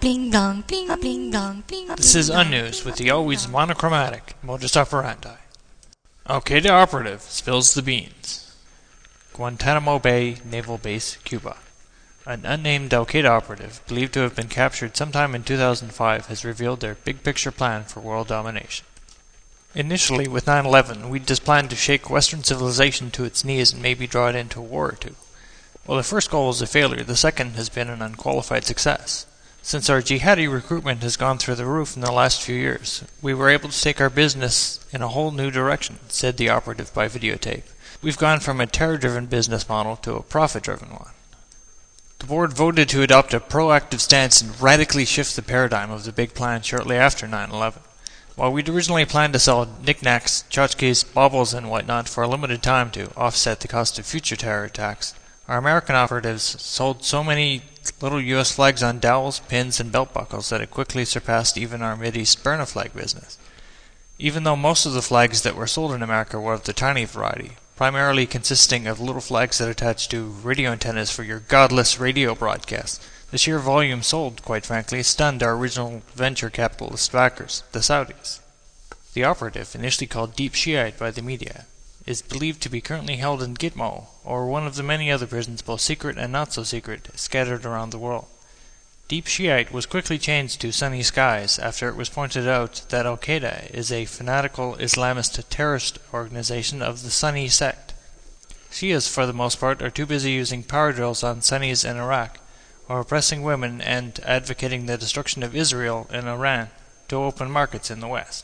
This is Unnews with the always monochromatic modus operandi. Al-Qaeda operative spills the beans. Guantanamo Bay Naval Base, Cuba. An unnamed Al-Qaeda operative, believed to have been captured sometime in 2005, has revealed their big-picture plan for world domination. Initially, with 9/11, we'd just planned to shake Western civilization to its knees and maybe draw it into a war or two. While the first goal was a failure, the second has been an unqualified success. Since our jihadi recruitment has gone through the roof in the last few years, we were able to take our business in a whole new direction, said the operative by videotape. We've gone from a terror-driven business model to a profit-driven one. The board voted to adopt a proactive stance and radically shift the paradigm of the big plan shortly after 9/11. While we'd originally planned to sell knickknacks, tchotchkes, baubles, and whatnot for a limited time to offset the cost of future terror attacks, our American operatives sold so many little U.S. flags on dowels, pins, and belt buckles that it quickly surpassed even our Mideast Burna flag business. Even though most of the flags that were sold in America were of the tiny variety, primarily consisting of little flags that attach to radio antennas for your godless radio broadcasts, the sheer volume sold, quite frankly, stunned our original venture capitalist backers, the Saudis. The operative, initially called Deep Shiite by the media, is believed to be currently held in Gitmo, or one of the many other prisons, both secret and not so secret, scattered around the world. Deep Shiite was quickly changed to Sunny Skies after it was pointed out that Al-Qaeda is a fanatical Islamist terrorist organization of the Sunni sect. Shias, for the most part, are too busy using power drills on Sunnis in Iraq, or oppressing women and advocating the destruction of Israel and Iran to open markets in the West.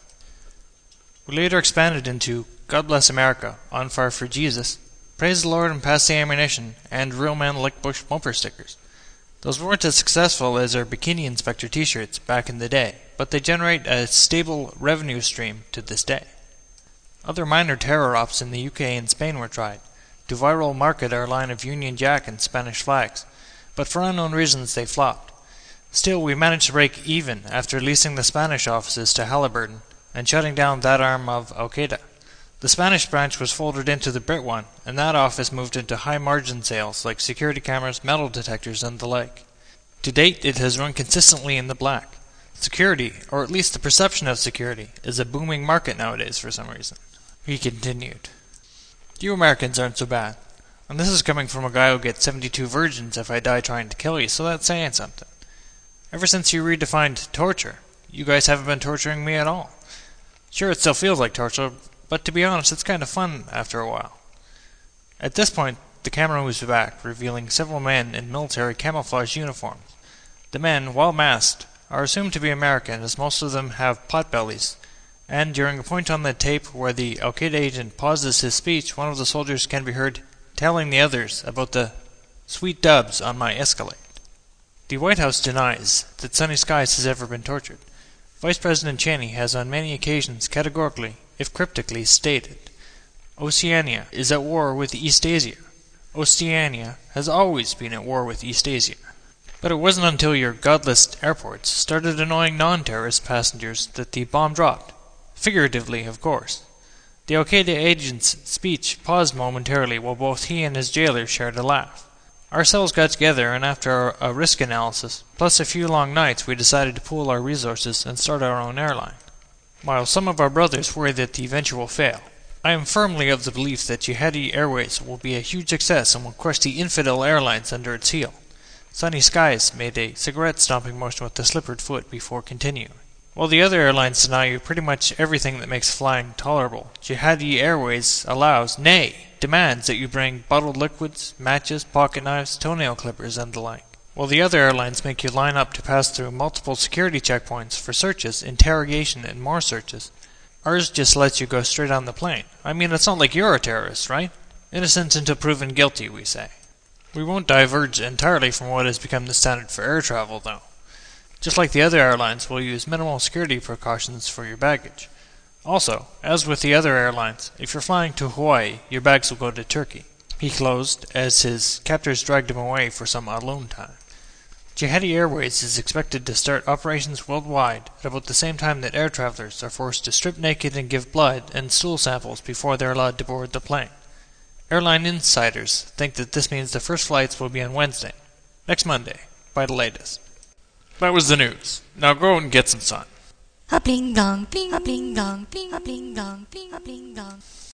We later expanded into God Bless America, On Fire for Jesus, Praise the Lord and Pass the Ammunition, and Real Men Lick Bush bumper stickers. Those weren't as successful as our Bikini Inspector t-shirts back in the day, but they generate a stable revenue stream to this day. Other minor terror ops in the UK and Spain were tried, to viral market our line of Union Jack and Spanish flags, but for unknown reasons they flopped. Still, we managed to break even after leasing the Spanish offices to Halliburton and shutting down that arm of Al-Qaeda. The Spanish branch was folded into the Brit one, and that office moved into high-margin sales like security cameras, metal detectors, and the like. To date, it has run consistently in the black. Security, or at least the perception of security, is a booming market nowadays for some reason. He continued. You Americans aren't so bad. And this is coming from a guy who'll get 72 virgins if I die trying to kill you, so that's saying something. Ever since you redefined torture, you guys haven't been torturing me at all. Sure, it still feels like torture, but to be honest, it's kind of fun after a while. At this point, the camera moves back, revealing several men in military camouflage uniforms. The men, while masked, are assumed to be American, as most of them have potbellies, and during a point on the tape where the Al-Qaeda agent pauses his speech, one of the soldiers can be heard telling the others about the sweet dubs on my Escalade. The White House denies that Sunny Skies has ever been tortured. Vice President Cheney has on many occasions categorically, if cryptically, stated, Oceania is at war with Eastasia. Oceania has always been at war with Eastasia. But it wasn't until your godless airports started annoying non-terrorist passengers that the bomb dropped. Figuratively, of course. The Al-Qaeda agent's speech paused momentarily while both he and his jailer shared a laugh. Our cells got together, and after a risk analysis, plus a few long nights, we decided to pool our resources and start our own airline. While some of our brothers worry that the venture will fail, I am firmly of the belief that Jihadi Airways will be a huge success and will crush the infidel airlines under its heel. Sunny Skies made a cigarette-stomping motion with a slippered foot before continuing. While the other airlines deny you pretty much everything that makes flying tolerable, Jihadi Airways allows, nay, demands that you bring bottled liquids, matches, pocket knives, toenail clippers, and the like. While the other airlines make you line up to pass through multiple security checkpoints for searches, interrogation, and more searches, ours just lets you go straight on the plane. I mean, it's not like you're a terrorist, right? Innocent until proven guilty, we say. We won't diverge entirely from what has become the standard for air travel, though. Just like the other airlines, we'll use minimal security precautions for your baggage. Also, as with the other airlines, if you're flying to Hawaii, your bags will go to Turkey. He closed, as his captors dragged him away for some alone time. Jihadi Airways is expected to start operations worldwide at about the same time that air travelers are forced to strip naked and give blood and stool samples before they're allowed to board the plane. Airline insiders think that this means the first flights will be on Wednesday, next Monday, by the latest. That was the news. Now go out and get some sun. A bling dong, bling, a bling dong, bling, a bling dong, bling, a bling dong.